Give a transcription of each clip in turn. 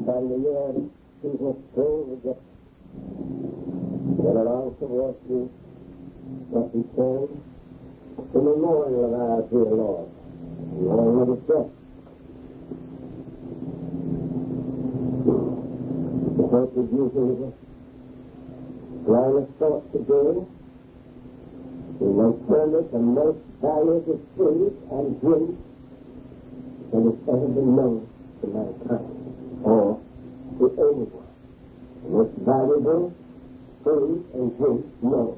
time of year, season of spring, we get around towards you, what we term the memorial of our dear Lord. You already said. The church is using the line of thought today. We may term it the most valuable food and drink that has ever been known to mankind, or to anyone. The most valuable food and drink known.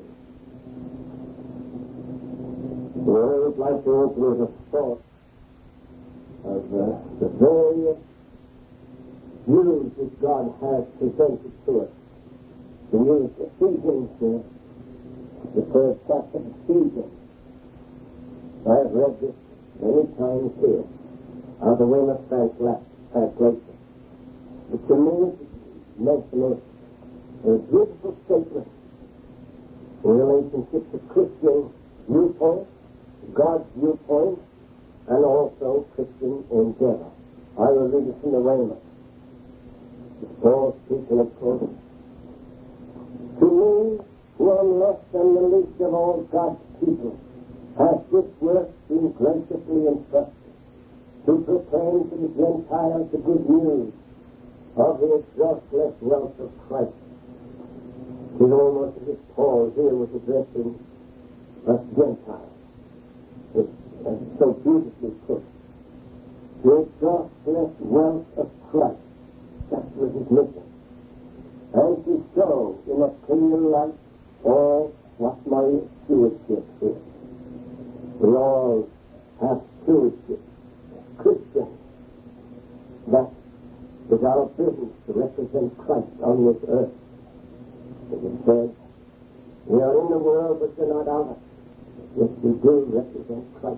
Well, I would like to open with a thought of the various views that God has presented to us. We use Ephesians, the third chapter of Ephesians. I have read this many times here, out of the Weymouth translation. But to me, it makes the most beautiful statement in relationship to Christian viewpoint, God's viewpoint, and also Christian endeavor. I will read it from the Weymouth. Paul speaking, of course. To me, who am less than the least of all God's people, has this work been graciously entrusted, to proclaim to the Gentiles the good news of the exhaustless wealth of Christ. It is almost as if Paul here was addressing us Gentiles. It's so beautifully put. The exhaustless wealth of Christ. That was his mission. And to show in a clear light all what my stewardship is. We all have stewardship. Christians. That is our business, to represent Christ on this earth. As it says, we are in the world, but we're not out of it. Yes, we do represent Christ.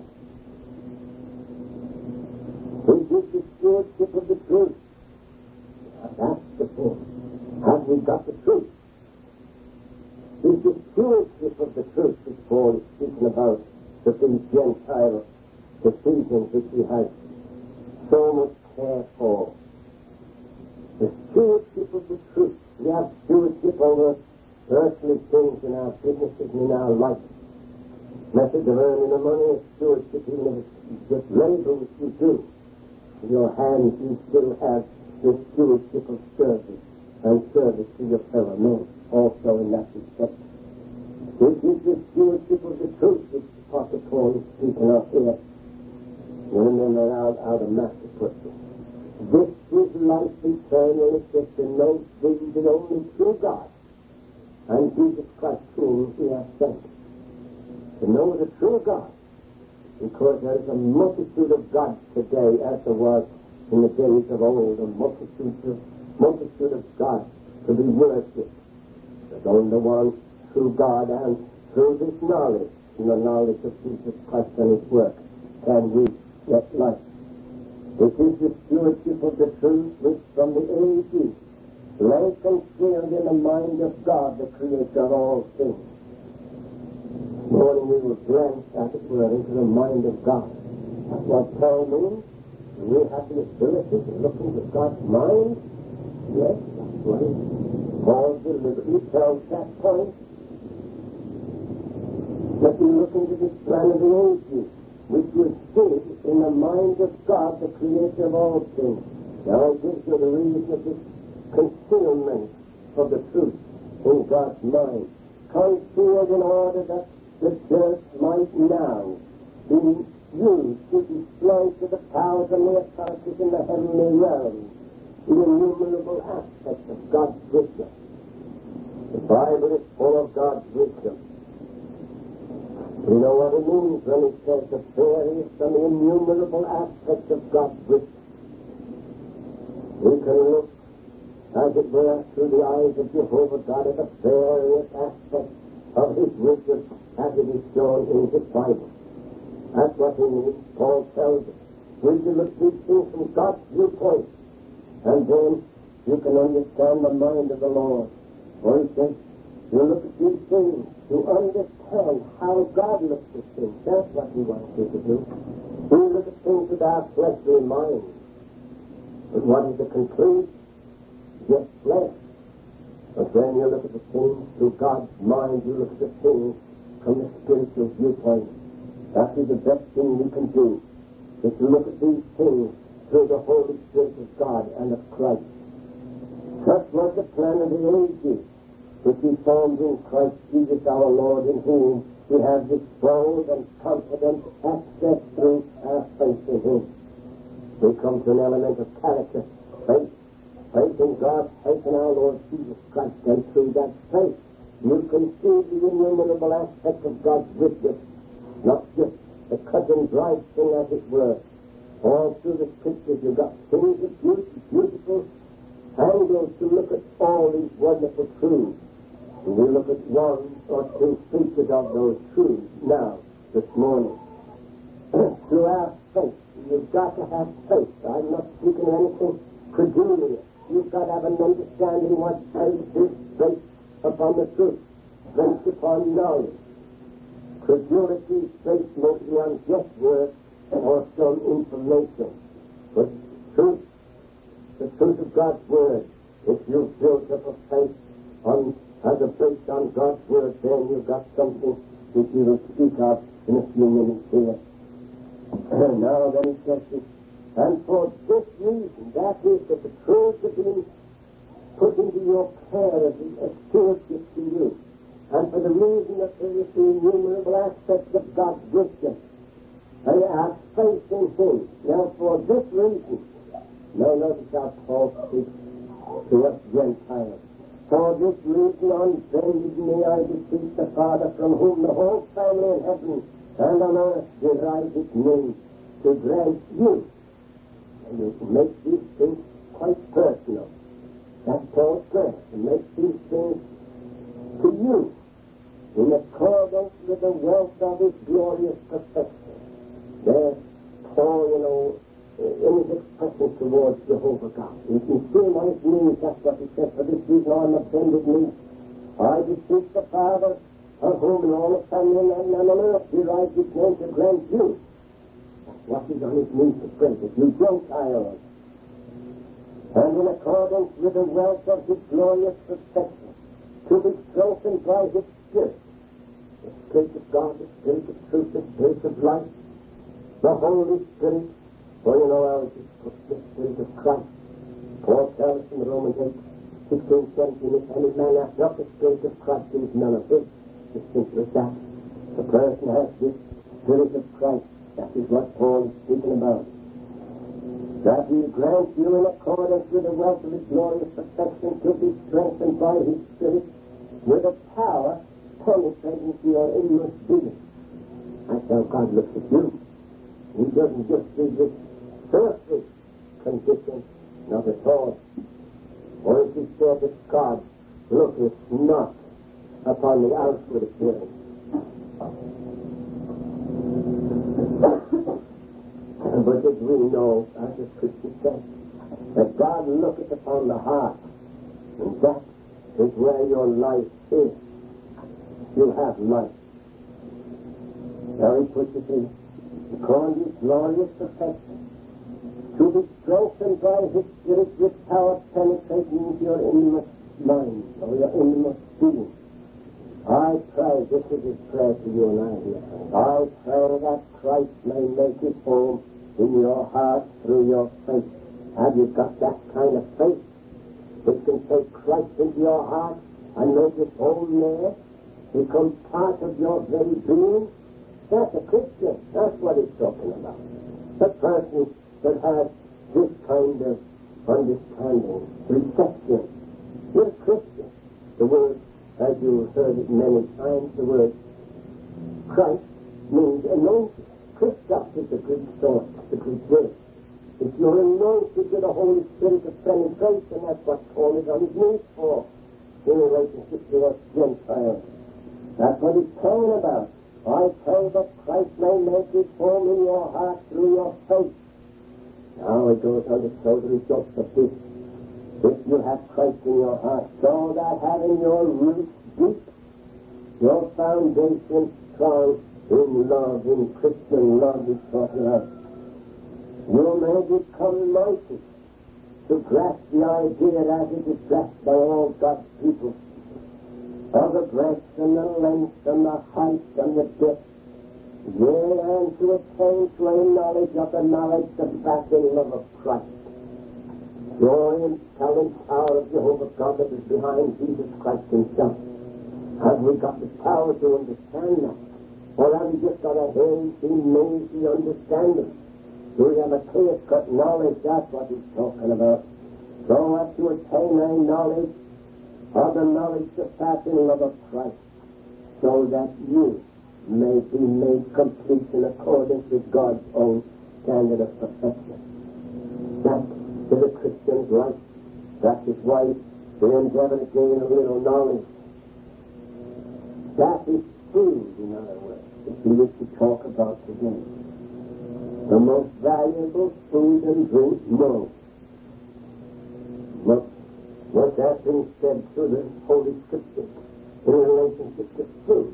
We give the stewardship of the truth. Now, that's the thing. Have we got the truth? Is the stewardship of the truth that Paul is speaking about that these Gentile Ephesians which he has so much care for? The stewardship of the truth. We have stewardship over earthly things in our businesses and in our life. Method of earning the money is stewardship, even if it's just labor which you do. In your hands you still have the stewardship of service and service to your fellow men, also in that respect. It is the stewardship of the truth which the Apostle Paul is speaking of here. And then out of Matthew puts it. This is life eternal, is to know thee, the only true God, and Jesus Christ whom he has sent. To know the true God, because there is a multitude of gods today, as there was in the days of old, a multitude of gods to be worshipped. There's only the one true God, and through this knowledge, in the knowledge of Jesus Christ and his work, can we get life. It is the stewardship of the truth which from the ages lay concealed in the mind of God, the creator of all things. This morning we will glance, as it were, into the mind of God. That's what Paul means. We have the ability to look into God's mind. Yes, that's right. Paul deliberately tells that point. Let me look into this plan of the ages, which was hid in the mind of God, the creator of all things. Now it gives you the reason of this concealment of the truth in God's mind. Concealed in order that the church might now be used to display to the powers and the authorities in the heavenly realm the innumerable aspects of God's wisdom. The Bible is full of God's wisdom. You know what it means when it says the various and the innumerable aspects of God's wisdom. We can look, as it were, through the eyes of Jehovah God at the various aspects of his wisdom as it is shown in his Bible. That's what he means. Paul tells us. We can look these things from God's viewpoint, and then you can understand the mind of the Lord. For he says, you look at these things to understand how God looks at things. That's what he wants you to do. We look at things with our fleshly mind. But what is the conclusion? just flesh. But when you look at the things through God's mind, you look at the things from the spiritual viewpoint. That is the best thing we can do, is to look at these things through the Holy Spirit of God and of Christ. Such was the plan of the ages, which He formed in Christ Jesus our Lord, in whom we have this bold and confident access through our faith in Him. We come to an element of character, faith. Faith in God, faith in our Lord Jesus Christ, and through that faith you can see the innumerable aspect of God's wisdom, not just the cut and dried thing, as it were. All through the Scriptures you've got things of beautiful angles to look at all these wonderful truths. And we look at one or two features of those truths now, this morning. Through our faith, you've got to have faith. I'm not speaking of anything credulous. You've got to have an understanding what faith is based upon the truth, based upon knowledge. Credulity is based mostly on guesswork or some information. But truth, the truth of God's Word, if you've built up a faith as a base on God's Word, then you've got something which you will speak of in a few minutes here. Now then he says this, and for this reason, that is that the truths have been put into your care as a stewardship to you, and for the reason that there is the innumerable aspects of God's wisdom, and have faith in Him. Now for this reason, now notice how Paul speaks to us Gentiles. For this reason on bended knee I beseech the Father, from whom the whole family in heaven and on earth derives its name, to grant you. And you can make these things quite personal. That's Paul's prayer, to make these things to you in accordance with the wealth of His glorious perfection. There, Paul, in his expression towards Jehovah God, you can see him on his knees. That's what he said. For this reason on the bended knee I beseech the Father, of whom in all the family and on earth derives its name, to grant you. What is on his knees to pray, that you Gentiles, and in accordance with the wealth of His glorious perfection, to be strengthened by His Spirit, the Spirit of God, the Spirit of truth, the Spirit of life, the Holy Spirit. For you know how it is put, the Spirit of Christ. Paul tells us in Romans 8, 16, 17, if any man hath not the Spirit of Christ, he is none of His. As simple as that. The person has this Spirit of Christ. That is what Paul is speaking about. That He grants you in accordance with the wealth of His glorious perfection, to be strengthened by His Spirit with a power penetrating to your inmost being. That's how God looks at you. He doesn't just see this earthly condition, not at all. For it is said that God looketh not upon the outward appearance. But as we know, as the Scripture says, that God looketh upon the heart, and that is where your life is. You have life. Now he puts it in, according to His glorious perfection, to be strengthened by His Spirit with power penetrating into your inmost mind, or your inmost being. I pray, this is His prayer to you and I here. I pray that Christ may make His home in your heart through your faith. Have you got that kind of faith which can take Christ into your heart and make His home there, become part of your very being? That's a Christian. That's what he's talking about. The person that has this kind of understanding, reception. You're a Christian. The word, as you've heard it many times, the word Christ means anointed. Christos is the Greek source, the Greek word. If you're anointed with the Holy Spirit of penetration, that's what Paul is on his knees for, in relationship to us Gentiles. That's what he's praying about. I pray that Christ may make His home in your heart through your faith. Now it goes on to show the results of this. If you have Christ in your heart, so that having your roots deep, your foundation strong in love, in Christian love, is talking about, you may become mighty to grasp the idea as it is grasped by all God's people of the breadth and the length and the height and the depth, yea, and to attain to a knowledge of the knowledge, the surpassing love of Christ. Joy and talent, power of Jehovah God that is behind Jesus Christ himself. Have we got the power to understand that? Or have we just got a hazy, mazy understanding? Do we have a clear-cut knowledge? That's what he's talking about. So as to attain a knowledge of the knowledge, the surpassing love of Christ, so that you may be made complete in accordance with God's own standard of perfection. That is a Christian's life. That is why we endeavor to gain a little knowledge. That is food, in other words, that we wish to talk about today. The most valuable food and drink known. What has been said through the Holy Scripture in relationship to food.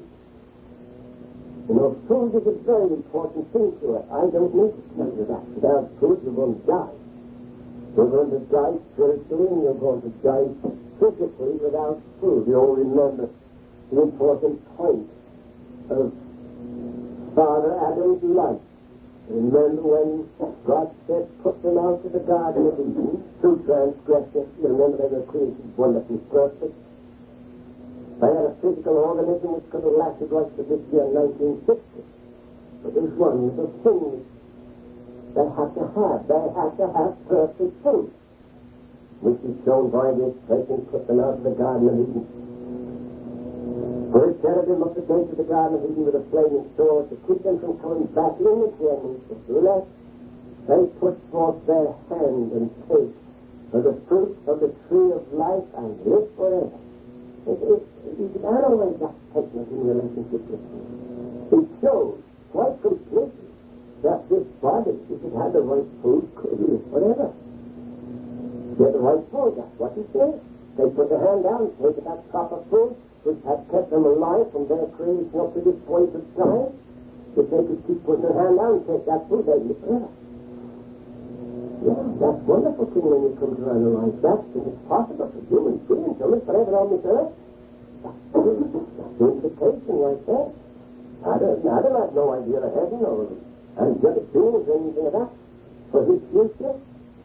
You know, food is a very important thing to us. I don't need to tell you that. Without food, you're going to die. You're going to die spiritually and you're going to die physically without food. You'll remember the important point of Father Adam's life. Remember when God said, put them out of the Garden of Eden, through transgression. You remember they were created wonderfully perfect. They had a physical organism which could have lasted right to this year, 1960. But there's one little thing they have to have. They have to have perfect food, which is shown by this taking, put them out of the Garden of Eden. For it carried them up the gate of the Garden of Eden with a flaming sword to keep them from coming back in again, lest they put forth their hand and take for the fruit of the tree of life and live forever. You can analyze that statement in relationship to food. It shows quite completely that this body, if it had the right food, could live forever. Get the right food, that's what he says. They put their hand down, take that proper food, which had kept them alive from their creation up to this point of time. If they could keep putting their hand down and take that food, they'd live forever. Yeah, that's a wonderful thing when you come to analyze that. It is possible for human beings to live forever on this earth. That's the implication right there. Adam had no idea of heaven or angelic beings or anything of that for his future.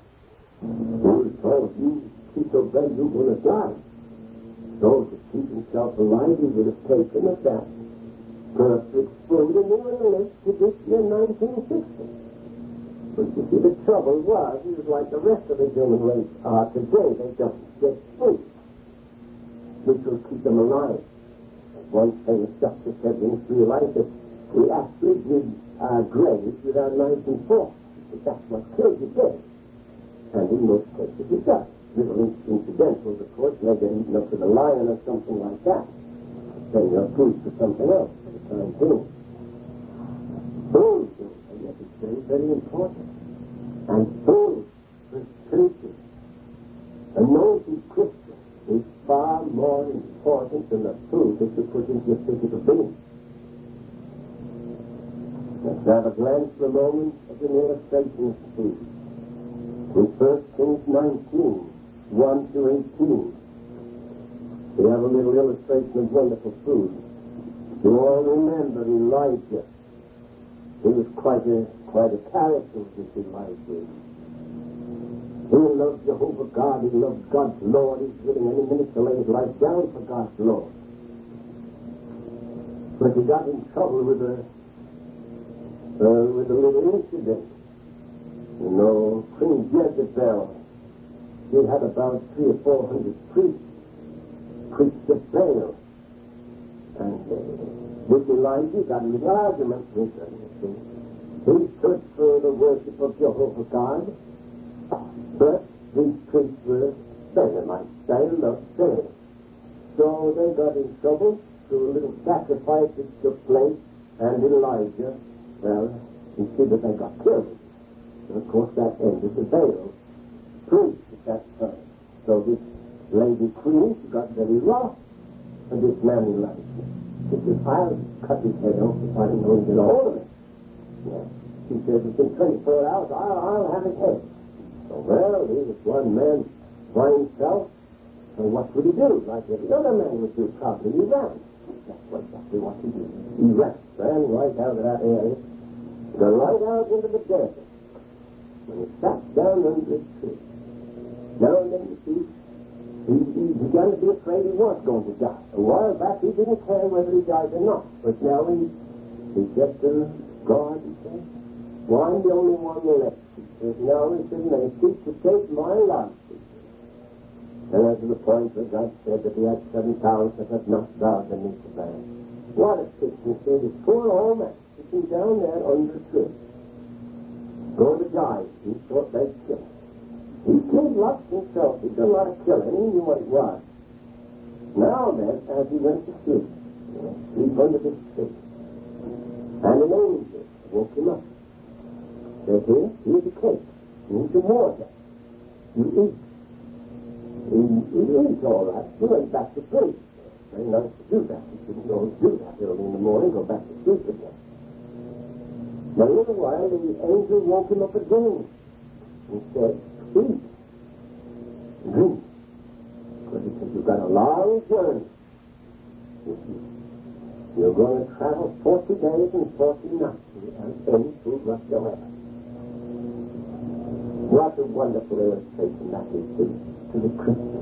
He was told, you keep your bed, you're going to die. So to keep himself alive, he would have taken of that perfect food and he would have lived to this year 1960. But you see, the trouble was, he was like the rest of the human race are today. They don't get food, which will keep them alive. One famous doctor said when he realized that we actually did our graves with our knives and forks. That's what kills you dead. And in most cases it does. Little incidentals, of course, may get eaten up with a lion or something like that. Then you're food for something else for the time being. Food, and yet it's very, very important. And food for spiritual, a nosy Christian is far more important than the food that you put into your physical being. Let's have a glance for a moment at an illustration of food. In 1 Kings 19, 1 to 18, we have a little illustration of wonderful food. You all remember Elijah. He was quite a character, this Elijah. He loved Jehovah God. He loved God's Lord. He's willing any minute to lay his life down for God's Lord. But he got in trouble with a little incident. You know, Queen Jezebel, she had about 300 or 400 priests of Baal. And with Elijah, got a little argument with her. He stood for the worship of Jehovah God, but these priests were Balaamites. They loved Baal. So they got in trouble through a little sacrifice that took place, and Elijah, well, you see that they got killed. And of course that ended the Baal priest at that time. So this lady queen, she got very wroth. And this man Elijah, she said, I'll cut his head off if I don't know him get a hold of it. Yeah. She said, within 24 hours, I'll have his head. So Well, he was one man by himself. So what would he do? Like every other man would do, probably. He ran. That's exactly what he did. He ran right out of that area, right out into the desert. And he sat down under a tree. Now and then, you see, he began to be afraid he was going to die. A while back, he didn't care whether he died or not. But now he said to God, he said, well, I'm the only one left. He says, now is the mercy to take my life. And as to the point where God said that he had 7 talents that had not bowed the knee to man. What a picture. He said, this poor old man sitting down there under a tree, going to die. He thought they'd kill him. He killed lots himself. He did a lot of killing. He knew what it was. Now then, as he went to sleep, sleep under this tree, and an angel woke him up. Said, here's a cake. Here's some water. You eat. He ate all right. He went back to sleep. Very nice to do that. He didn't always do that early in the morning, go back to sleep again. Now, in a little while, the angel woke him up again and said, eat, drink. Because he said, you've got a long journey. You're going to travel 40 days and 40 nights and any food whatsoever. What a wonderful illustration that is to the Christian.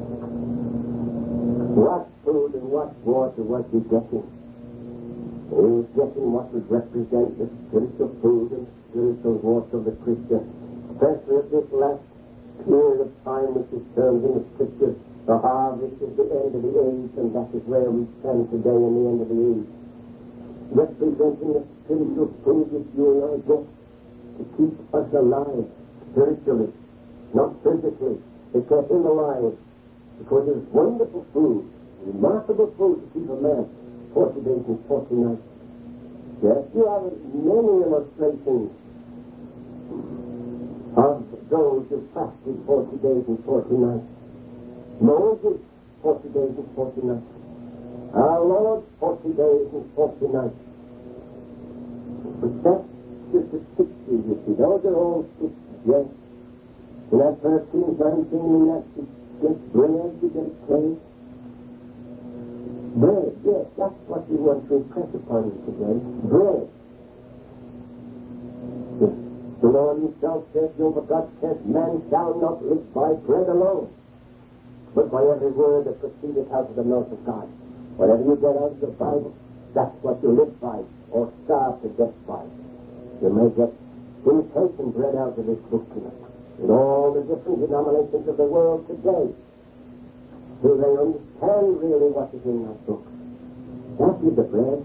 What food and what water was he getting? He was getting what would represent the spiritual food and spiritual water of the Christian, especially at this last period of time which is termed in the Scriptures, the harvest is the end of the age, and that is where we stand today in the end of the age. Representing the spiritual food which you and I get to keep us alive spiritually, not physically, to keep him alive, because it's wonderful food, remarkable food to keep a man 40 days and 40 nights. Yes, you have many illustrations of those who fasted 40 days and 40 nights. Moses, 40 days and 40 nights. Our Lord, 40 days and 40 nights. But that's just a 60, you see. Those are all 60, yes. In that 13, 19, in that you get bread, you get cake. Bread, yes, that's what we want to impress upon you today. Bread. The Lord himself says, Jehovah God says, man shall not live by bread alone, but by every word that proceedeth out of the mouth of God. Whatever you get out of the Bible, that's what you live by, or starve to death by. You may get imitation bread out of this book in all the different denominations of the world today. Do they understand really what is in that book? That is the bread.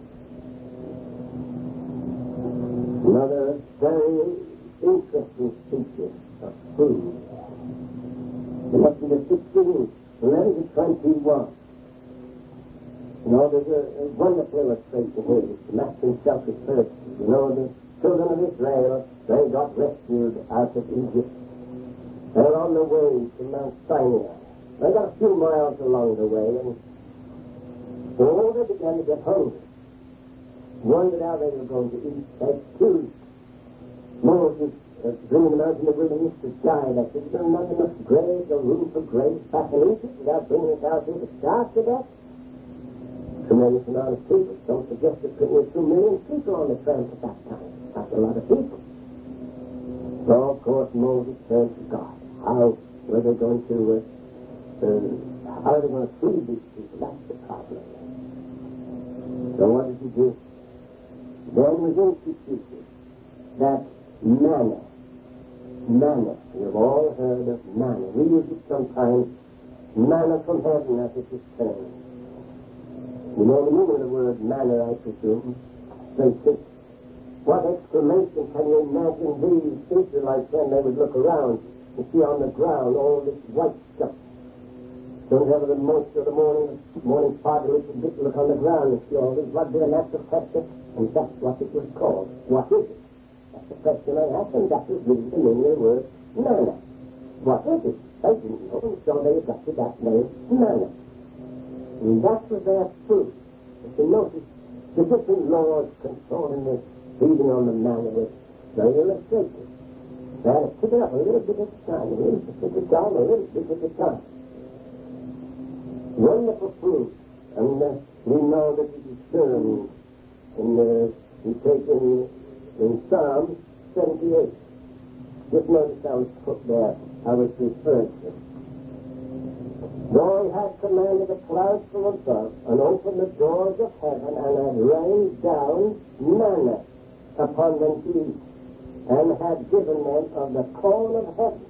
Another very interesting feature of food. In Exodus 16, 11 to 21. There's a wonderful illustration here which the Master himself referred to. The children of Israel, they got rescued out of Egypt. They're on the way to Mount Sinai. They got a few miles along the way, and they began to get hungry. Wondered how they were going to eat. They accused Moses of bringing them out in the wilderness to die. They said, there's not enough graves or room for graves back in Egypt without bringing us out here to starve to death. Tremendous amount of people. Some suggest there could be 2 million people on the tramp at that time. That's a lot of people. So, of course, Moses turned to God. How were they going to how are they going to feed these people? That's the problem. So what did he do? Then was instituted that manna. You've all heard of manna. We use it sometimes, manna from heaven, as it is termed. You know the meaning of the word manna, I presume. They think, what exclamation can you imagine these Israelites when they would look around and see on the ground all this white stuff? Don't have the moisture of the morning fog, a little bit, look on the ground and see all this blood there, and that's the question, and that's what it was called. What is it? That's the question I asked, and that was really the meaning of the word manna. What is it? They didn't know, and so they adopted that name, manna. And that was their food. If you notice, the different laws controlling the feeding on the manna was very illustrative. That is, pick it up a little bit at a time, a little bit at a time, a little bit at a time. Wonderful food. And we know that it is shown we take in Psalm 78. Just notice how it's put there, how it's referred to. Though he had commanded the clouds from above, and opened the doors of heaven, and had rained down manna upon them to eat, and had given them of the corn of heaven.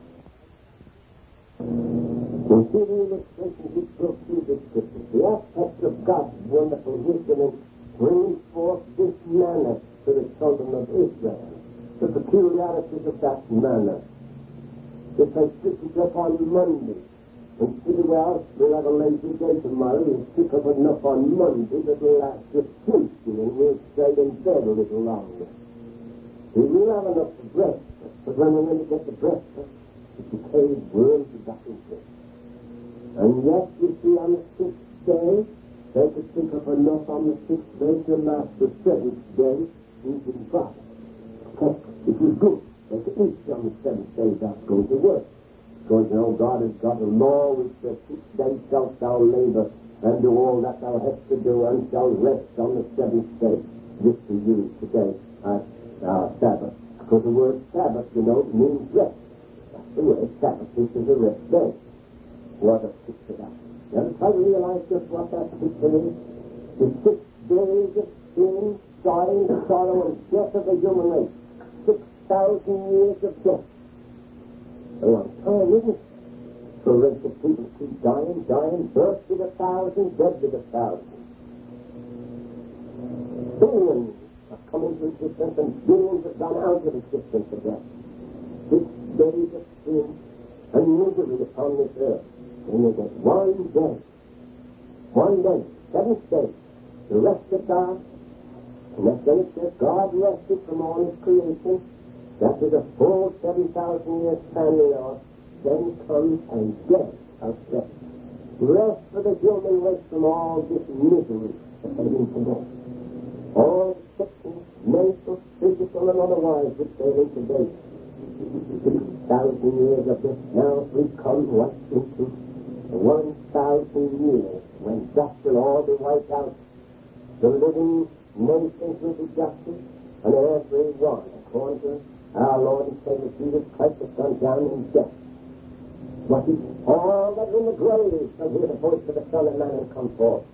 You see the illustration which goes through this scripture, the aspect of God's wonderful wisdom in bringing forth this manna to the children of Israel. The peculiarities of that manna. If they pick it up on Monday, and say, well, we'll have a lazy day tomorrow, we'll pick up enough on Monday that'll last us Tuesday, and we'll stay in bed a little longer. We will have enough for breakfast, but when we went to get the breakfast, it became worms and back into it. And yet, you see, on the sixth day, they could pick up enough on the sixth day to last the seventh day, eating God. Okay, it was good. They could eat on the seventh day without going to work. Because, you know, God has got a law which says 6 days shalt thou labor and do all that thou hast to do, and shall rest on the seventh day. This we use today as our Sabbath. Because the word Sabbath, you know, means rest. That's the word Sabbath. This is a rest day. What a picture that. Now, if I realize just what that picture is, the 6 days of sin, dying, sorrow, and death of the human race. 6,000 years of death. A long time, isn't it? For a race of people keep dying, birth with 1,000, dead with 1,000. Billions have come into existence and billions have gone out of existence again. 6 days of sin and misery upon this earth. And you get 1 day, 7th day, the rest of God. And that's when it says God rested from all his creation. That is a full 7,000 years spanning off. Then comes and death of rest. Rest for the human race from all this misery that they into today. All sickness, mental, physical, and otherwise, which they into today. 6,000 years of this. Now we come right into 1,000 years when that will all be wiped out. The living nations will be justice, and every one, according to our Lord and Savior Jesus Christ, has gone down in death. What is all that are in the grave shall hear the voice of the Son of Man and come forth.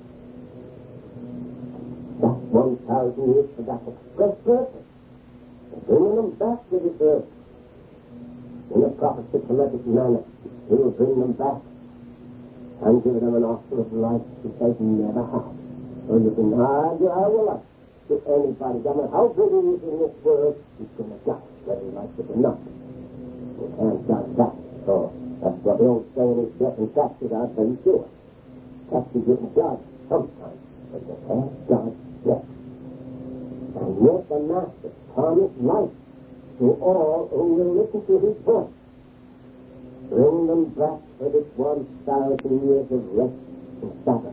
That's 1,000 years for that express purpose. Bringing them back to this earth. In a prophetic manner, he will bring them back and give them an offer of life which they've never had. Or you can argue how you like with anybody. No matter how good he is in this world, he's going to die, whether he likes it or not. You can't judge that. So that's what the old saying is, death and taxes are very sure. Taxes wouldn't judge sometimes, but they can't judge death. And yet the Master promised life to all who will listen to his voice. Bring them back for this 1,000 years of rest and Sabbath.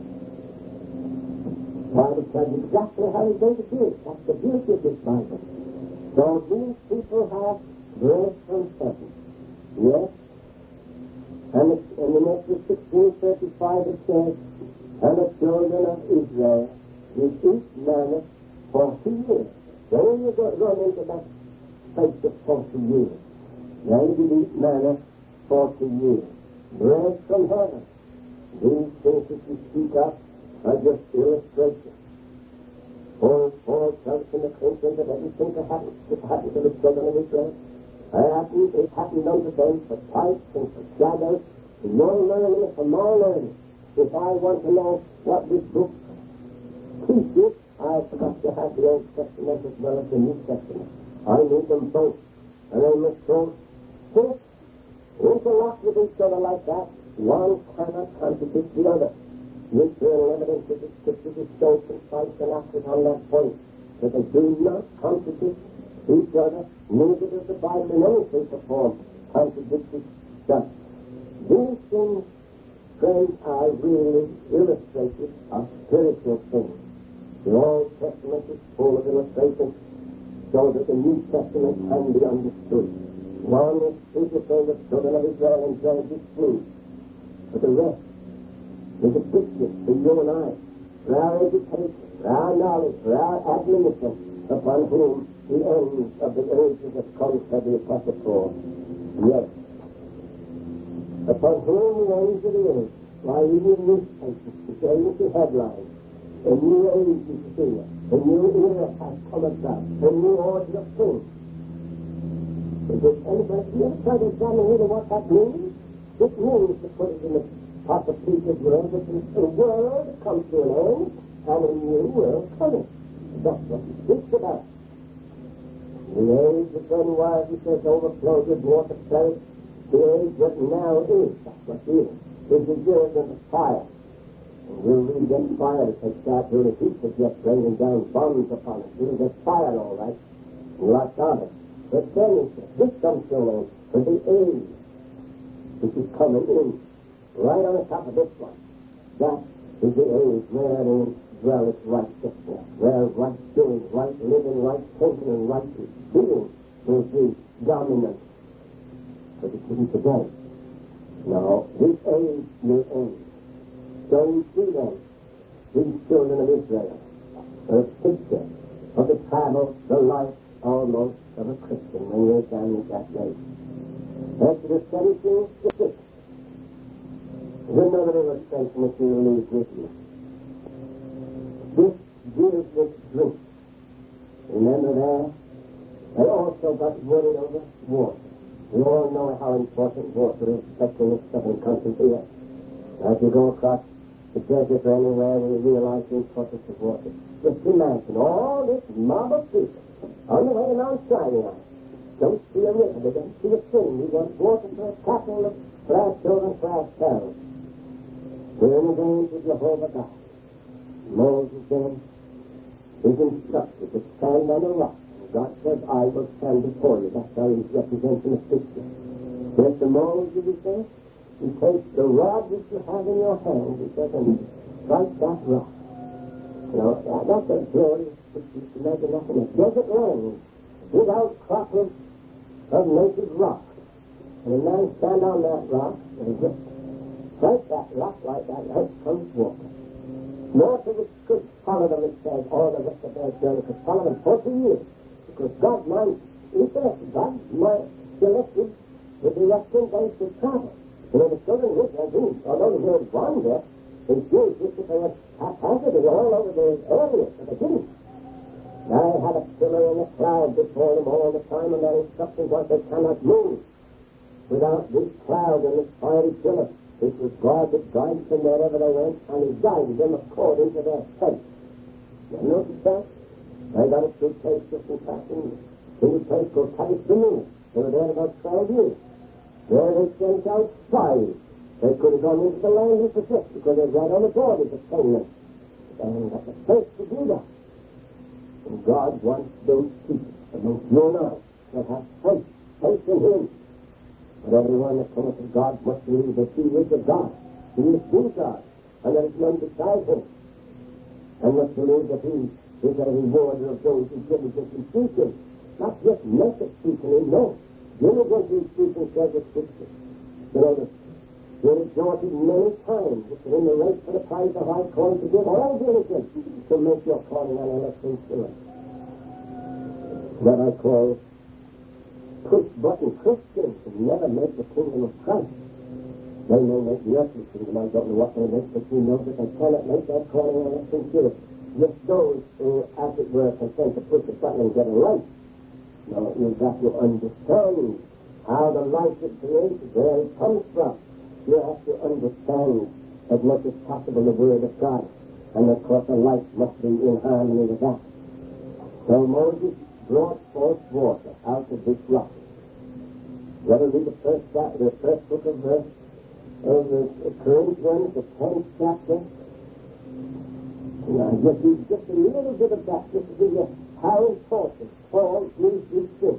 God will tell you exactly how he's going to do it. That's the beauty of this Bible. So these people have bread from heaven. Yes. And in Exodus 16:35 it says, and the children of Israel will eat manna 40 years. Then you run into that space of 40 years. Now you will eat manna 40 years. Bread from heaven. These things that you speak of are just illustrations. Paul tells in the Corinthians that everything that happened to the children of Israel, it happened unto them for types and for shadows, for your learning, for my learning. If I want to know what this book teaches, I forgot to have the Old Testament as well as the New Testament. I need them both. And they must go interlock with each other like that. One cannot contradict the other. The internal evidence of the Scriptures is so concise and accurate on that point that they do not contradict each other, neither does the Bible in any shape or form contradict itself. These things, friends, are really illustrated of spiritual things. The Old Testament is full of illustrations so that the New Testament can be understood. One is people say the children of Israel enjoyed this food. But the rest is a picture for you and I, for our education, for our knowledge, for our admonition, upon whom the end of the ages has come, said the Apostle Paul. Yes. Upon whom the ends of the age, why even in newspapers, it's able to headlines, a new age is here, a new era has come about, a new order of things. Does anybody ever try to examine really what that means? It means, to put it in the proper people's world, that the world comes to an end and a new world coming. That's what he speaks about. The age that then was, he says, overflowed with water flood. The age that now is, that's what he is the years of the fire. And we'll really get fire if they start doing it. Heat is just raining down bombs upon us. We'll get fire all right, and lots of it. But then he says, this comes to an end for the age which is coming in, right on the top of this one. That is the age wherein dwelleth righteousness, where right doing, right living, right thinking, and right being will be dominant. But it isn't today. No, this age will end. So you see then, these children of Israel are a picture of the travel, the life almost of a Christian when you examine that way. Exodus 17:6 is another illustration that you will leave with you. This gives this drink. Remember there? They also got worried over water. We all know how important water is, especially in the southern country here. As you go across the desert or anywhere, we realize the importance of water. Just imagine all this mob of people on the way to Mount Sinai. Don't see a river, they don't see a thing. We want water for a cattle, for our children, for ourselves. We're in the range of Jehovah God. Moses then is instructed to stand on a rock. God says, I will stand before you. That's how he's representing the picture. Yes, to Moses, he says, he takes the rod which you have in your hand, he says, and strike that rock. You know, that's a glorious picture. You can imagine that in a desert land, big outcrop of naked rock. And a man stand on that rock, and just strike that rock like that, out comes water. Water which could follow them, it says, all the rest of their journey could follow them 40 years. Because God might intellect, God might selected the direction they should travel. You know, the children of Israel didn't, although the word wander, they used it that they were haphazardly all over the areas, but they didn't. They had a pillar and a cloud before them all the time, and their instructions was they cannot move without this cloud and this fiery pillar. It was God that guided them wherever they went, and He guided them according to their faith. You notice that? They got a suitcase just in fashion in the place called Palestine. They were there about 12 years. There they sent out spies. They could have gone into the land they possessed because they're right on the borders of Canaan. They haven't got the faith to do that. And God wants those people amongst you and I that have faith. Faith in Him. But everyone that cometh to God must believe that He is a God. He is the God. And there is none beside Him. And must believe that He is a rewarder of those who diligently seek Him. Not just method seeking Him, no. Diligently seeking, says the Scripture. You know, you're exhorted many times in the race for the prize of high calling to give all diligence to make your calling and election sure. What I call push-button Christians who never make the kingdom of Christ. They may make the earthly kingdom. I don't know what they make, but you know that they cannot make that calling and election sure. Just those who, as it were, content to push the button and get a light. No, you've got to understand how the light is created, where it comes from. You have to understand as much as possible the Word of God. And of course the light must be in harmony with that. So Moses brought forth water out of this rock. Let us read the first book of the Corinthians, the 10th chapter. Now, just a little bit of that, just to give you how important Paul used these things.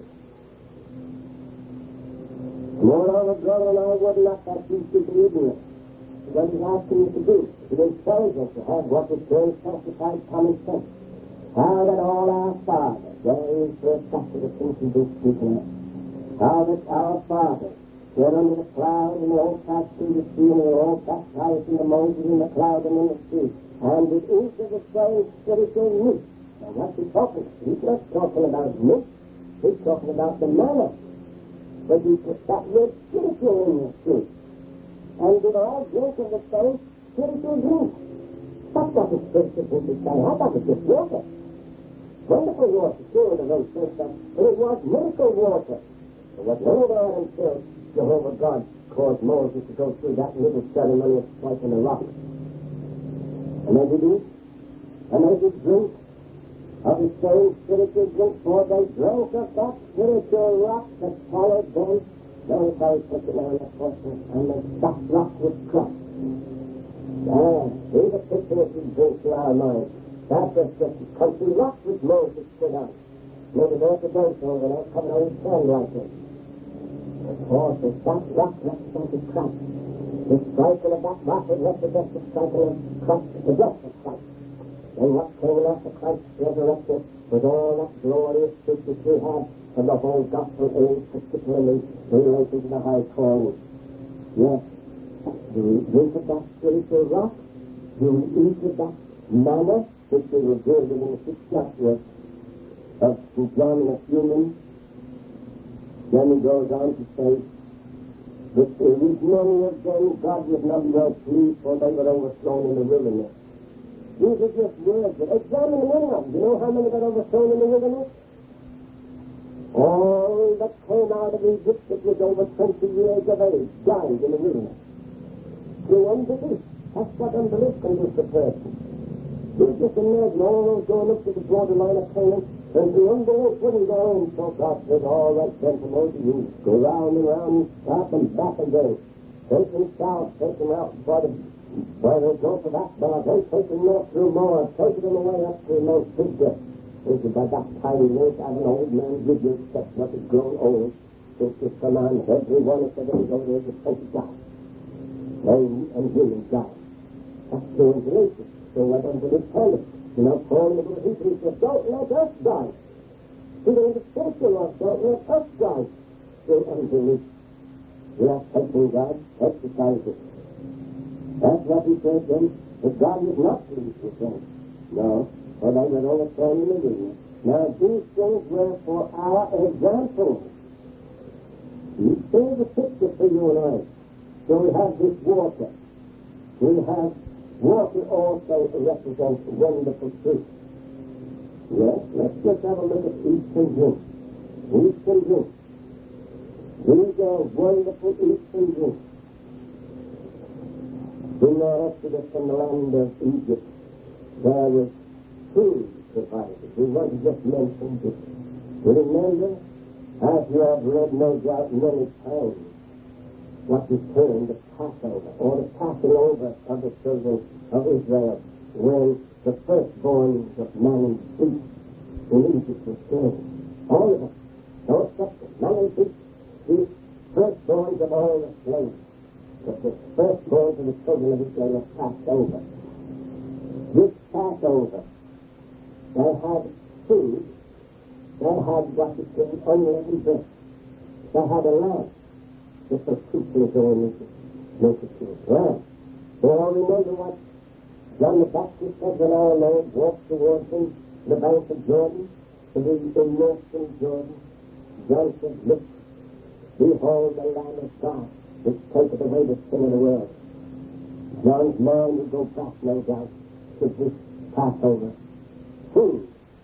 Moreover, brother, and I would not that you should be ignorant. What he's asking you to do is intelligent to have what was very sanctified common sense. How that all our fathers, there is first chapter the things we've been speaking of, How that our Father sat under the cloud and they all passed through the sea and they were all baptized in the Moses in the cloud and in the sea. And it is of the same spiritual meat. Now what's he talking about? He's not talking about meat. He's talking about the manna. But he put that word spiritual in the sea. And we all drink of the same spiritual drink. That's not the spiritual drink he's saying. I thought it was just water. Wonderful water, sure, the Lord says that. But it was miracle water. It was none of that until Jehovah God caused Moses to go through that little ceremony of striking a rock. And as he did, and as he drink of the same spiritual drink, for they drank of that spiritual rock that followed them. Notice how he puts it now in the portion, and that rock was crushed. Here's a picture that he brings to our minds. That's just the country rock which Moses stood on. Maybe there's a dose over there coming out of his hand like this. Of course, if that rock represented Christ, the striking of that rock would represent the striking of Christ, the death of Christ. And what came after Christ's resurrection was all that glorious truth which we had from the whole gospel age, particularly related to the high calling. Yes, do we drink of that spiritual rock? Do we eat of that manna which we revealed in the 6th chapter of St. John in a few minutes? Then he goes on to say that with many of them God was not well pleased, for they were overthrown in the wilderness. These are just words, but examine the many of them. You know how many got overthrown in the wilderness? All that came out of Egypt that was over 20 years of age died in the wilderness. Through unbelief. That's what unbelief can do to a person. You just imagine all those going up to the borderline of Canaan, and the unbelief wouldn't go in, so God said, all right, then to Moses, you go round and round, stop and back again. Take them south, take them out by the Gulf of Akbar, then take them north through Moab, take them away up to Mount Pisgah. This is by that time you won't have an old man with you except what is grown old. This is command, every one of them go there to take it down. And women die. That's the insulation. So what unbelief tells us? You know, Paul in the book of Hebrews says, don't let us die. Even in the spiritual life, don't let us die through unbelief. We are helping God exercise it. That's what he said then, that God is not pleased with them. No, for they were overthrown in the wilderness. Now these things were for our example. There's a picture for you and I. So we have this water. We have water also represents wonderful truth. Yes, let's just have a look at eats and drink. Eats and drink. These are wonderful eats and drink. In their exodus from the land of Egypt, there was food provided. We want to just mention this. Remember, as you have read no doubt many times, what is termed the Passover, or the passing over of the children of Israel, when the firstborns of man and beast in Egypt were slain. All of them, no exception, man and beast, the firstborns of all the slaves. But the firstborns of the children of Israel were passed over. This Passover, they had food, they had what is called unleavened bread, they had a lamb. This was truthfully going into multitude. Well, we all remember what John the Baptist said when our Lord walked towards him to the banks of Jordan, to be immersed in Jordan. John said, look, behold the Lamb of God, which taketh away the sin of the world. John's mind would go back, no doubt, to this Passover. Food.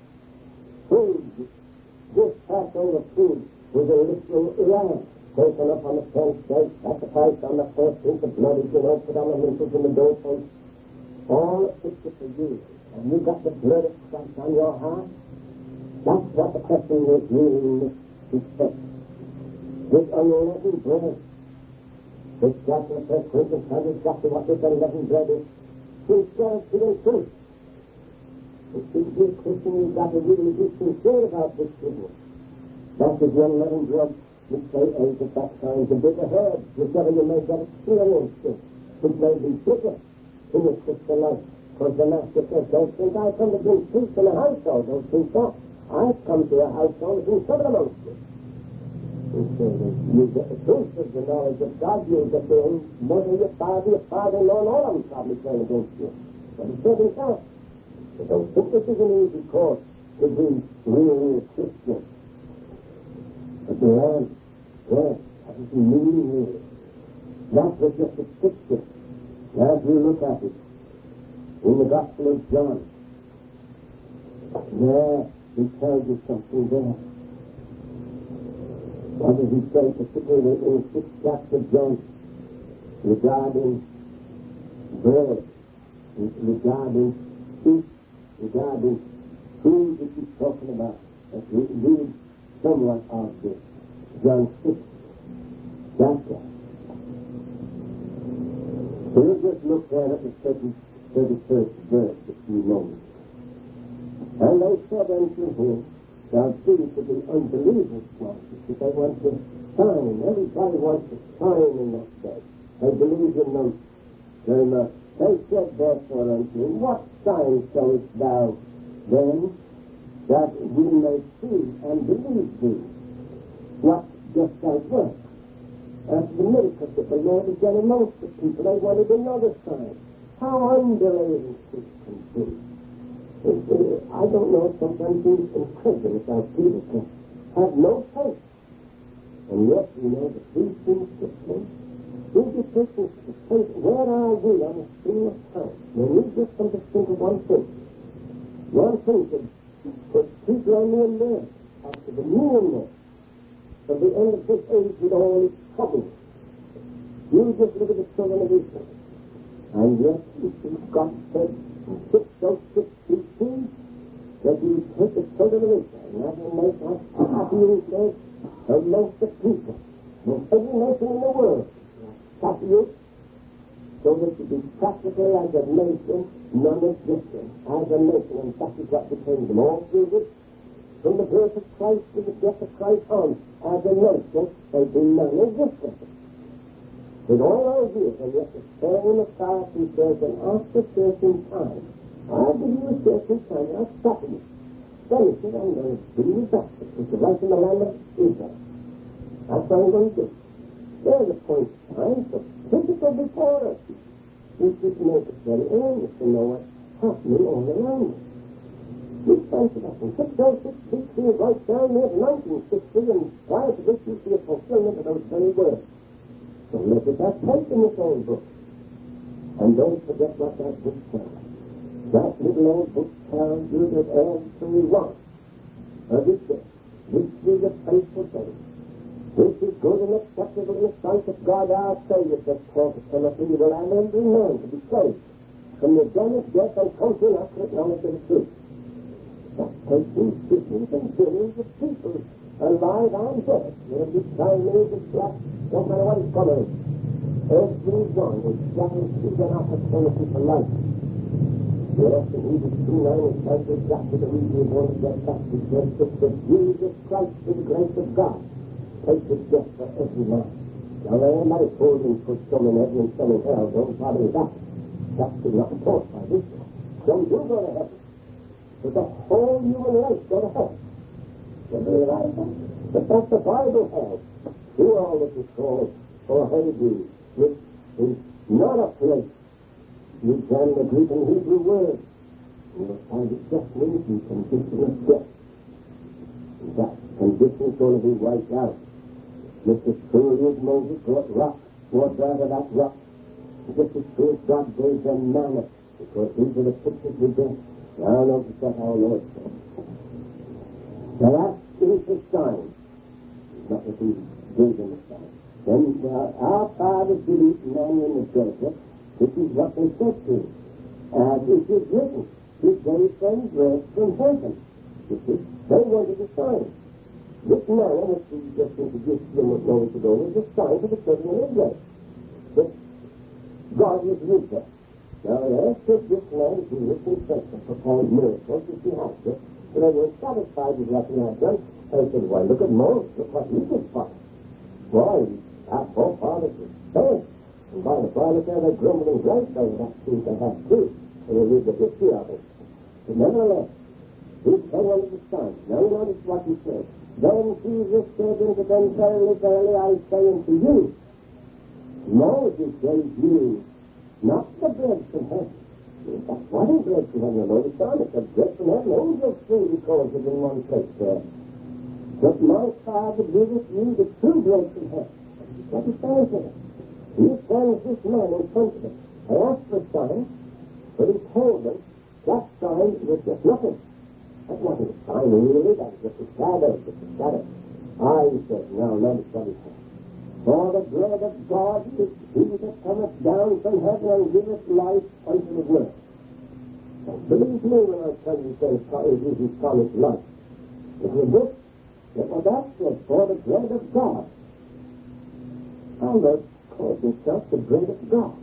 This Passover food was a literal lamb taken up on the 10th day, sacrificed on the 14th, the blood is put on the lintels in the doorpost. All a picture for you. And you got the blood of Christ on your heart. That's what the question is really in this respect. This unleavened bread, this chapter of 1 Corinthians tells us exactly what this unleavened bread is. Sincerity and truth. If you be a Christian, you've got to really be sincere about this business. That is the unleavened bread. We say age at that time to bigger herbs, whichever you may get experience in, which may be bigger in your Christian life. Because the Master says, don't think I come to bring peace in a household, don't think that. I've come to a household and bring trouble amongst you. You get the truth of the knowledge of God, you'll get the old mother, your father-in-law, and all of them probably turn against you. But he said himself. But don't think this is an easy course to be real Christian. But the Lamb, yes, that is meaning really. That was just a picture. As we look at it in the Gospel of John, there he tells you something there. What does he say, particularly in the 6th chapter of John, regarding bread, regarding fish, regarding food that he's talking about? Let's read somewhat of this. John 6 chapter. We'll just look there at the 31st verse a few moments. And they said unto him, thou seest to be unbelievers, because they want to sign. Everybody wants to sign in that day. They believe in them very much. They said therefore unto him, what sign showest thou then, that we may see and believe thee? What dost thou work? After the miracles that the Lord has done amongst the people, they wanted another sign. How unbelieving this can be. I don't know, sometimes seems incredulous how people can have no faith. And yet, you know, the these things that come, these are Christians to faith. Where are we on the stream of time? When we just come to think of one thing. One thing that put people on the alert after the nearness of the end of this age with all its troubles. You just look at the children of Israel. And yet, God said, 606 BC, that he would take the children of Israel, and that will make us happy, he says, amongst the people, amongst every nation in the world, happy you, so that to be practically as a nation, non-existent, as a nation, and that is what became them all through this, from the birth of Christ to the death of Christ on, as a nation, they've been non-existent. With all those years, and yet the same authority says, and after certain time, I'll give you a certain time, I'll stop you. Then he said, I'm going to bring you back. It's the right in the land of Israel. That's what I'm going to do. There's a point of time, so typical before us. We should make it very earnest to know what's happening all around us. We find it up in 606 BC, right down there to 1960, and prior to this, you see a fulfillment of those very words. So look at that faith in this old book. And don't forget what that book tells. That little old book tells you that every one of it says, this is a faithful faith. This is good and acceptable in the sight of God our Savior, says Paul to Timothy. You will have every man to be saved from the damage, death, and come to an accurate knowledge of the truth. That taking billions and billions of people alive and dead, whether it be Chinese or black, don't matter what it's colored. Every one is guaranteed an opportunity for life. Yes, and Hebrews 2:9 tells exactly the reason we want to get back to Jesus, that Jesus Christ, through the grace of God, takes his death for every man. Now, there ain't nobody told him to put some in heaven and some in hell. Don't bother with that. That's not taught by this. Some do go to heaven. But the whole human race go to hell. You realize that? But that's the Bible has. Through all that is called, or Hades, which is not a place. You examine the Greek and Hebrew words, you will find it just means the condition of death. And that condition is going to be wiped out. Just as true as Moses brought rock, brought out of that rock. Just as true as God gave them manna, because these are the pictures we get. Now notice what our Lord said. Now that is the sign. Not that he gave them the sign. Then our fathers did eat manna in the desert. This is what they said to him. As it is written, he gave them bread from heaven. You see, they wanted a sign. This manna, which we just introduced them a moment ago, was a sign to the children of Israel. That God was with them. Now, after this man, he was confessed and performed miracles, which he had just, so they were satisfied with what he had done. They said, why, look at Moses, look what he did for us. Why, our forefathers were dead. And by the Bible there, they grumbled and griped over that truth they had too. And we read the history of it. But nevertheless, he wanted the sign. Now, you notice what he said. Then Jesus said unto them, Verily, verily, I say unto you, Moses gave you not the bread from heaven. That's what is bread from heaven. Moses said, it's a bread from heaven. Angels flew because it in one place there. But my Father giveth you the true bread from heaven. What is saying to them? He sends this man in front of him. I asked for a sign, but he told them that sign was just nothing. That wasn't a sign really, that was just a shadow, he said, now notice what he said. For the bread of God is he that cometh down from heaven and giveth life unto the world. And believe me when I tell you it is his promised life. It was this, that was that said, for the bread of God. Our Lord calls himself the bread of God.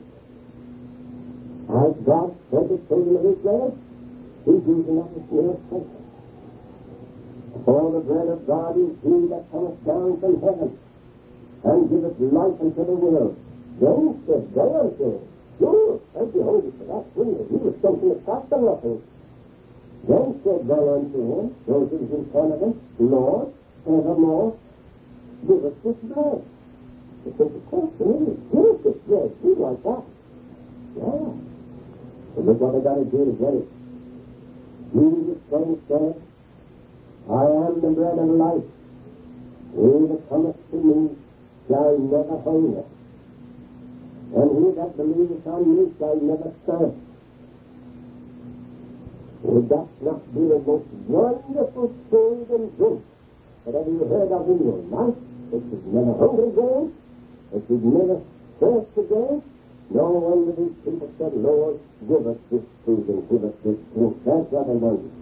As God fed the children of Israel, he's using that as an illustration. For the bread of God is he that cometh down from heaven and giveth life unto the world. Then said they unto him, Sure, I'd be hungry for that, wouldn't you? He was something that cost them nothing. Then said they unto him, those who was in front of him, Lord, evermore, give us this bread. The simple question is, give us this bread. We like that. Yeah. But look what they got to do to get it. Jesus then said, I am the bread of life. He that cometh to me shall never hunger, and he that believeth on me shall never thirst. Would that not be the most wonderful food and drink that ever you heard of in your life? That you'd never hunger again, that you'd never thirst again? No wonder these people said, Lord, give us this food and give us this drink. That's what they wanted.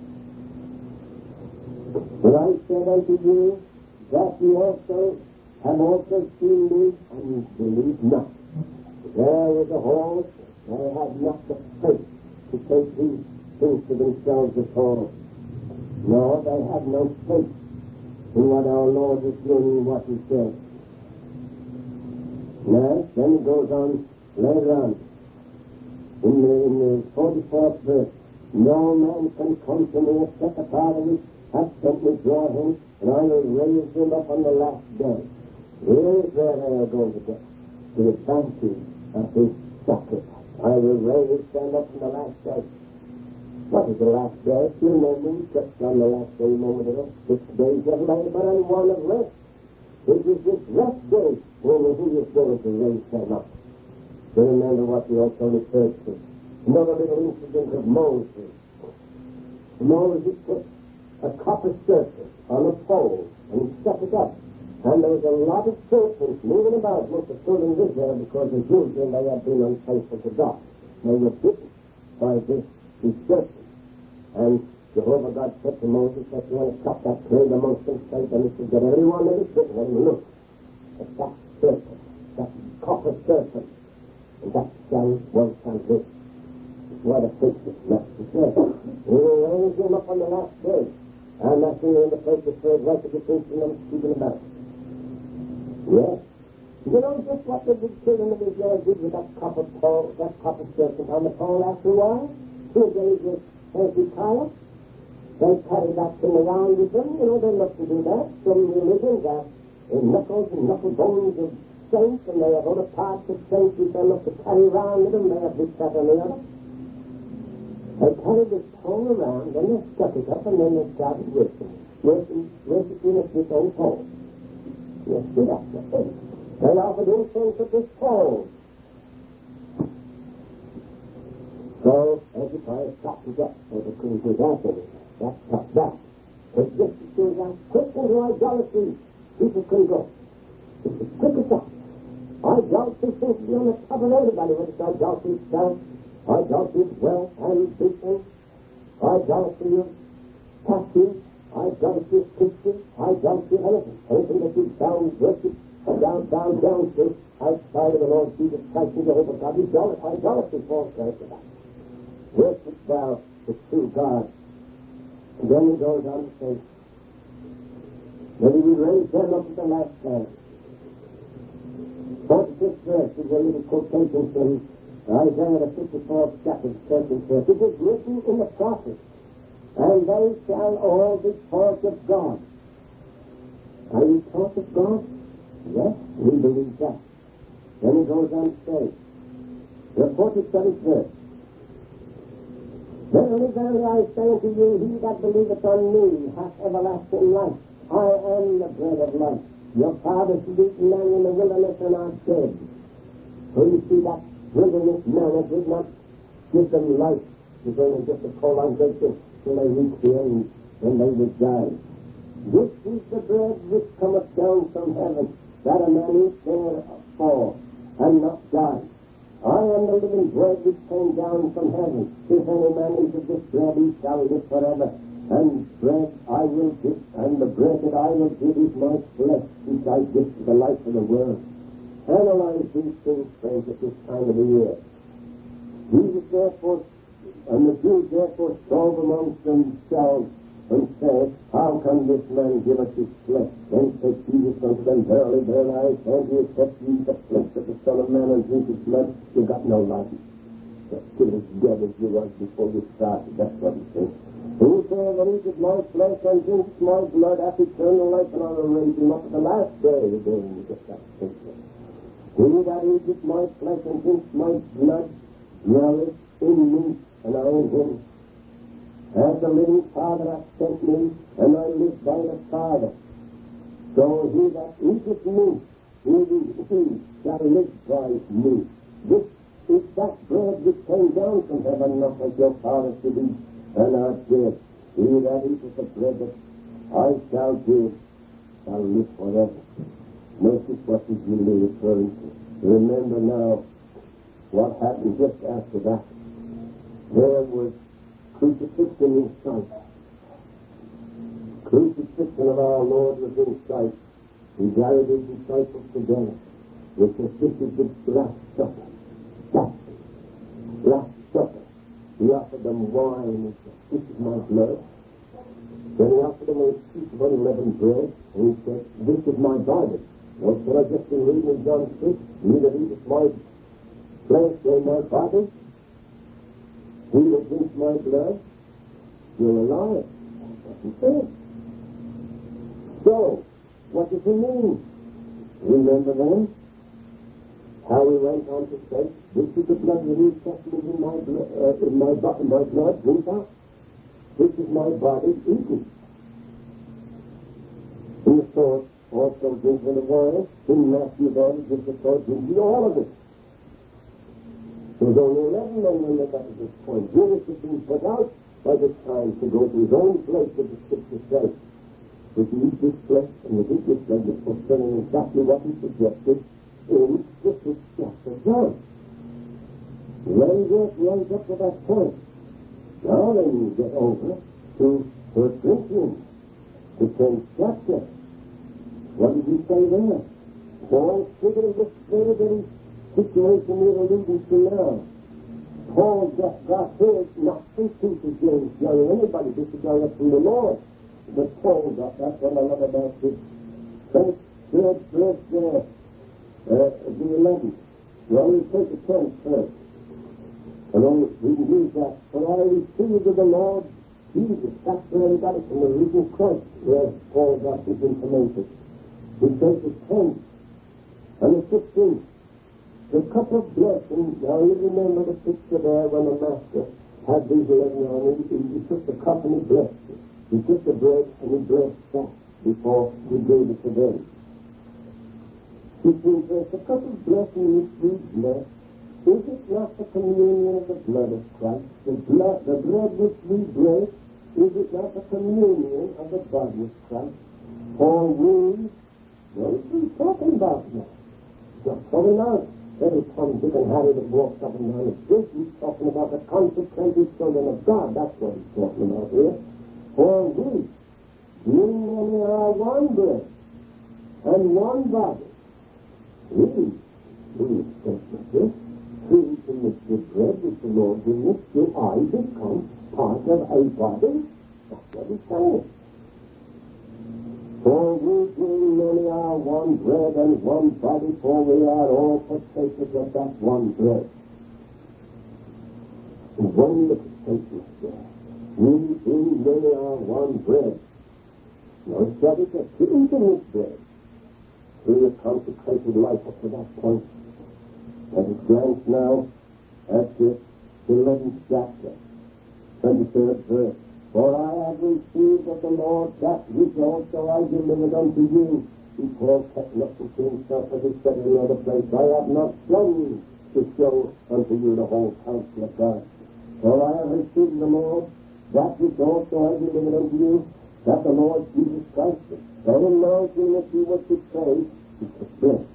But I said unto you that you also have also seen me and believe not. There was a horse, they had not the faith to take these things to themselves at all. No, they had no faith in what our Lord was doing and what he said. Now, then it goes on later on in the 44th verse. No man can come to me except the Father which hath sent me draw him, and I will raise him up on the last day. Here is where they are going to get the advantage of his sacrifice. I will raise them up on the last day. What is the last day? You remember we touched on the last day a moment ago. 6 days of labor and 1 of rest. It is this rest day when he is going to raise them up. You remember what we also referred to. Another little incident of Moses. Moses put a copper serpent on a pole and he set it up. And there was a lot of serpents moving about most of the children of Israel because as usual they had been unfaithful to God. They were bitten by this serpent. And Jehovah God said to Moses that you want to stop that plague amongst them, say them, he said, get everyone that is bitten, let him look at that serpent, that copper serpent, and that shall once on this. What a picture, Master said. He will raise him up on the last day. And that's in the place of third right of the thinking I'm speaking about. Yes. You know just what the children of Israel did with that copper pole, that copper serpent on the pole after a while? 2 days of Hezekiah. They carried that thing around with them. You know, they love to do that. Some religions have knuckles and knuckle bones of saints, and they have other parts of saints which they love to carry around with them. They have this, that, and the other. They carried this pole around, then they stuck it up, and then they started worshiping this old pole. You see, that's the thing. They offered incense at this pole. So, Hezekiah stopped it up, so they couldn't do that anymore. That stopped that. But this is going down quick into idolatry. People couldn't go. It's as quick as that. Idolatry seems to be on the top of everybody, whether it's idolatry itself, idolatry of wealth, ambition, idolatry of tattoos, idolatry of pictures, idolatry of anything. Anything that you down worship, down to outside of the Lord Jesus Christ and Jehovah God. Idolatry falls right to that. Worship thou the true God. And then he goes on to say, that he will raise them up at the last time. 46th verse is a little quotation from Isaiah the 54th chapter, 13th verse. It is written in the prophets, and they shall all be taught of God. Are you taught of God? Yes, we believe that. Then he goes on to say, the 47th verse, Verily, verily, I say unto you, he that believeth on me hath everlasting life. I am the bread of life. Your fathers did eat manna in the wilderness and are dead. So you see that wilderness manna did not give them life. It was only just a prolongation till they reached the end, when they would die. This is the bread which cometh down from heaven, that a man eat therefore, and not die. I am the living bread which came down from heaven. If any man eat of this bread, he shall live forever. And bread I will give, and the bread that I will give is my flesh, which I give to the life of the world. Analyze these things, friends, at this time of the year. Jesus therefore, and the Jews therefore strove amongst themselves, and said, How can this man give us his flesh? Then said Jesus unto them, Verily, verily, I say unto you, except ye eat the flesh of the Son of Man and drink his blood, you got no life. You're still as dead as you was before you started. That's what he said. Whosoever that eateth my flesh and drinketh my blood hath eternal life, and I will raise him up at the last day. Again, you get that picture. He that eateth my flesh and drinketh my blood dwelleth in me, and I in him. As the living Father hath sent me, and I live by the Father. So he that eateth me, he shall live by me. This is that bread which came down from heaven, not as your fathers did eat, and are dead. He that eateth the bread that I shall give shall live forever. Notice what he's really referring to. Remember now what happened just after that. There was crucifixion in sight. Crucifixion of our Lord was in sight. He gathered his disciples together. It says, this is the last supper. That last supper. He offered them wine and said, this is my blood. Then he offered them a piece of unleavened bread, and he said, this is my body. That's what I've just been reading in John 6. He that eateth my flesh and my body, he that drinks my blood, you're alive. That's what he said. So, what does he mean? Remember then how he went on to say, this is the blood of the New Testament in my blood, drink out. This is my body, eaten. In the sword, also drink of the wine. In Matthew then, gives the sword, drink ye all of it. There was only 11 men when they got to this point. Judas had been put out by this time to go to his own place with the scripture says. If you eat this flesh and you eat this blood, you're fulfilling exactly what he suggested in the 6th chapter of John. When this runs up to that point, now then you get over to 1 Corinthians, the 10th chapter. What did he say there? Paul figured this very, very situation we're alluding to now. Paul got his not from Peter, James, John, or anybody. This is all up from the Lord. But Paul got that. What I love about this. First verse there, the 11th. Well, we take the 10th first. And then we can use that. For I received of the Lord Jesus. That's where he got it from the risen Christ, where Paul got his information. We take the 10th and the 15th. The cup of blessing. Now you remember the picture there when the master had these 11 on. He took the cup and he blessed it. He took the bread and he blessed that before he gave it to them. 15th verse. The cup of blessing which we bless, is it not the communion of the blood of Christ? The bread which we break, is it not the communion of the body of Christ? For we, what is he talking about now? He's not talking about every Tom, Dick, and Harry that walks up and down the street. He's talking about the consecrated children of God. That's what he's talking about here. For we, being many are one bread and one body. We expect this. Through to the bread which the Lord giveth, do I become part of a body? That's what he's saying. For we being many are one bread and one body, for we are all partakers of that one bread. And when you take this there, we being many are one bread. No, that is a eating this bread. Through your consecrated life up to that point. And it grants now at the 11th chapter, 23rd verse. For I have received of the Lord that which also I delivered unto you. He Paul kept nothing to himself, as he said in another place. I have not done to show unto you the whole counsel of God. For I have received of the Lord that which also I delivered unto you, that the Lord Jesus Christ, that in knowing that he was betrayed, he was blessed.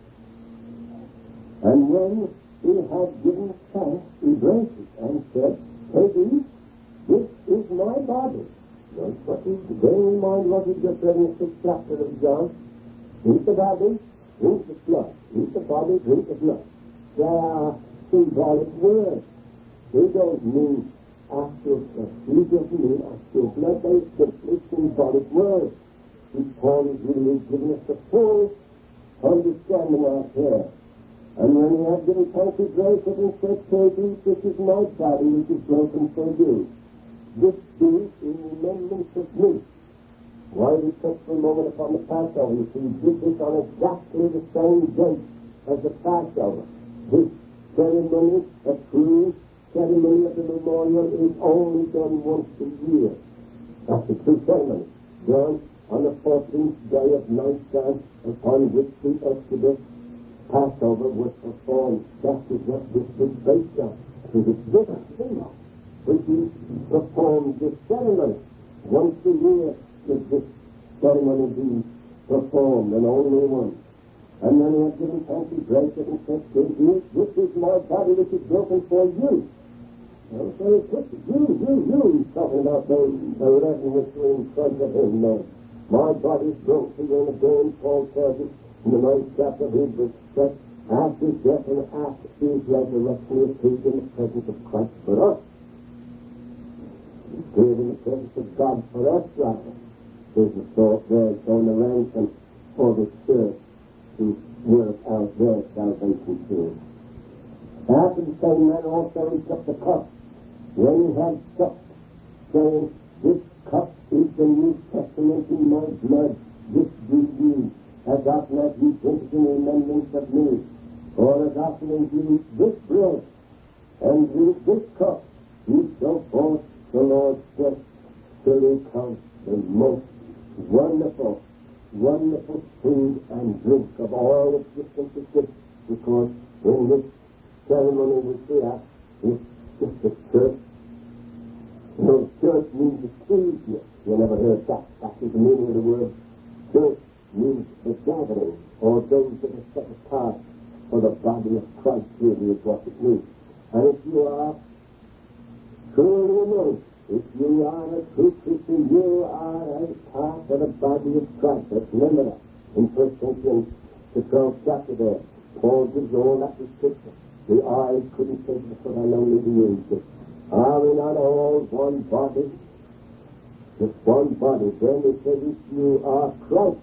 And when he had given thanks, he blessed it and said, take it, this is my body. Notice what bearing in mind what he just read in the 6th chapter of John. Eat the body, drink the blood. Eat the body, drink the blood. They are symbolic words. They don't mean actual flesh. He doesn't mean actual blood. They simply symbolic words. Which Paul is really giving us the full understanding of here. And when he had given thanks, he broke it and said, take it, this is my body which is broken for you. This do in remembrance of me. Why we took for a moment upon the Passover? You see, did this on exactly the same date as the Passover. This ceremony, a true ceremony of the memorial, is only done once a year. That's the true ceremony. Done on the 14th day of Nisan, upon which the Exodus Passover was performed. That is what this is based on. It is this thing which is performed, this ceremony. Once a year is this ceremony being performed, and only once. And then he had given thanks, he broke it and said, this is my body which is broken for you. And so he put you. He's talking about those 11 which were in front of him. My body is broken for you. And again, Paul tells us in the 9th chapter of Hebrews that after death and after his resurrection, he appeared in the presence of Christ for us. He appeared in the presence of God for us, rather. There's the thought there, showing the ransom for the church to work out their salvation too. After the same manner also he took the cup, when he had supped, saying, this cup is the New Testament in my blood. This do ye, as often as ye drink it in remembrance of me. For as often as ye eat this bread and drink this cup, ye show forth the Lord's death till he comes. The most wonderful food and drink of all existence exists, because in this ceremony which we have, it's just the church. You know, church means ecclesia. You never heard that. That is the meaning of the word. Church means the gathering, or those that are set apart for the body of Christ, really is what it means. And if you are truly anointed, if you are a true Christian, you are a part of the body of Christ. Let's remember that. In 1 Corinthians, the 12th chapter there, Paul gives all that description. The eyes couldn't say to the foot, I know the ears. Are we not all one body? Just one body. Then he says, if you are Christ,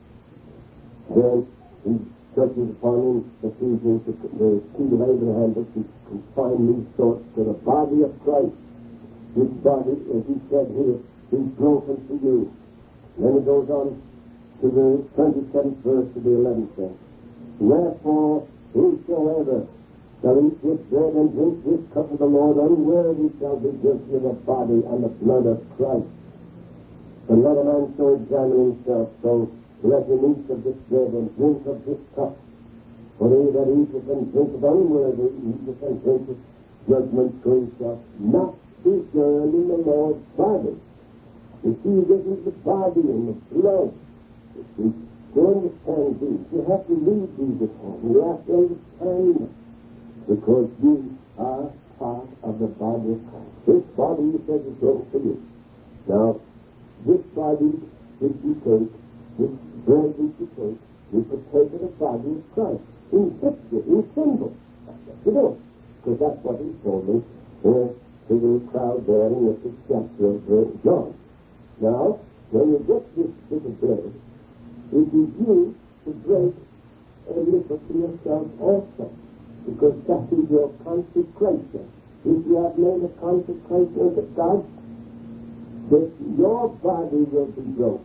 then he touches upon him, Ephesians, the seed of Abraham, that he confine these thoughts to the body of Christ. This body, as he said here, is broken for you. Then it goes on to the 27th verse to the 11th verse. Wherefore, whosoever shall eat this bread and drink this cup of the Lord unworthy shall be guilty of the body and the blood of Christ. And let a man so examine himself, so let him eat of this bread and drink of this cup. For he that eateth and drinketh unworthy eateth and drinketh judgment to himself, not discerning the Lord's body. You see, this is the body and the blood. You see, to understand these, you have to read these at home. You have to understand them, because you are part of the body of Christ. This body, he says, is broken for you. Now, this body which you take, this bread which you take, you partake of the body of Christ. In picture, in symbol. That's what you do. Because that's what he told me to the crowd there in the 6th chapter of John. Now, when you get this bit of bread, it is used to break a little for yourself also, because that is your consecration. If you have made a consecration to God, that your body will be broken.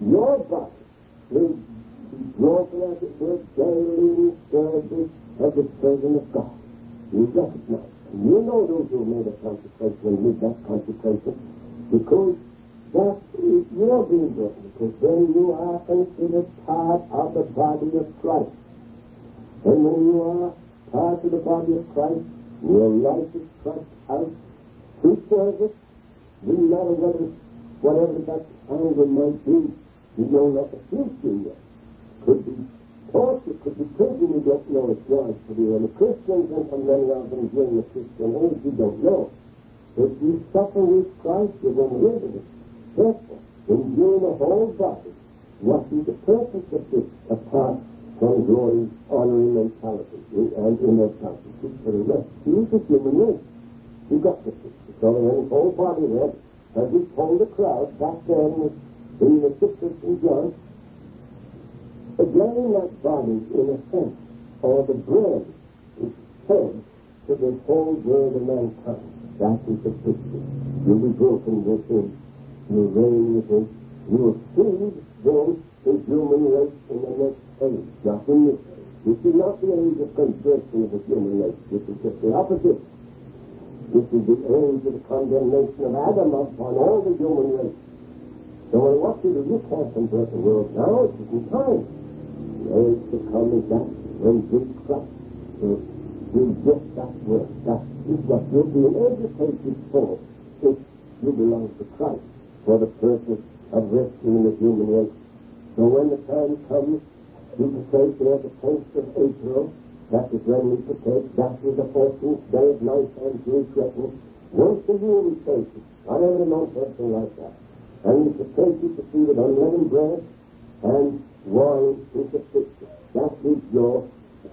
your body will be broken as it were daily in service of the children of God. You recognize. And you know those who made a consecration and live that consecration, because that is your being broken, because then you are considered part of the body of Christ. And when you are part of the body of Christ, your life is thrust out to service, no matter whatever that anger might be, you know not the future yet. Could be torture, could be prison, you don't know it's yours to be. And the Christians, and many of them during the Christian age, you don't know. If you suffer with Christ, you're going to live in it. Therefore, endure the whole body, what is the purpose of this, apart from glory, honor, mentality, and immortality? For the rest, you the human race. You got the picture. So the whole body there, as we told the crowd back then in the 6th of St. John, again that body, in a sense, or the bread, is fed to the whole world of mankind. That is the picture. You'll be broken with him. You'll reign with him. You'll feed then the human race in the next age, not in this age. This is not the age of conversion of the human race. This is just the opposite. This is the age of the condemnation of Adam upon all the human race. So what you do, you can't convert the world now. It isn't time. The age to come is that when this Christ will do just that work. That is what you're being educated for if you belong to Christ, for the purpose of rescuing the human race. So when the time comes, you partake there the taste of April. That is when we partake. That is the 14th day of night and Jewish reckoning. Once a year we take it, not every month, anything like that. And we partake it to feed it unleavened bread, and wine is the picture. That is your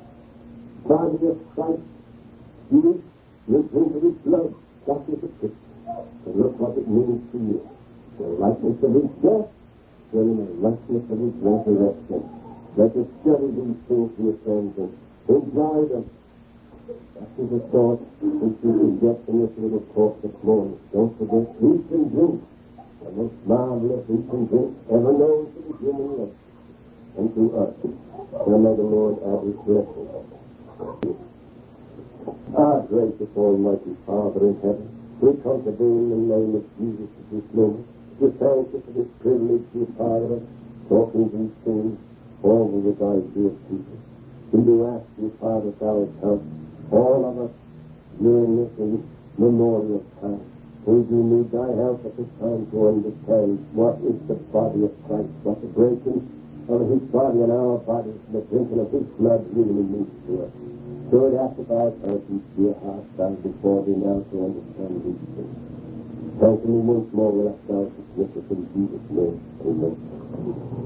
body of Christ. You drink of his blood. That is the picture. And look what it means to you. The likeness of his death, then the likeness of his resurrection. Let us study these things, dear friends, and enjoy them. That is a thought which we can get in this little talk this morning. Don't forget, eat and drink. The most marvelous eat and drink ever known to the human race and to us. So may the Lord add his blessing. Our gracious Almighty Father in heaven, we come today in the name of Jesus at this moment. We thank you for this privilege, dear Father, of talking these things over with thy dear people. We do ask you, Father, thou would help all of us during this memorial time. We do need thy help at this time to understand what is the body of Christ, what the breaking of his body and our bodies, the drinking of his blood really means to us. So it asks about us each dear heart stand before thee now to understand these things. Thank you once more, we ask thou to bless us in Jesus' name. Amen.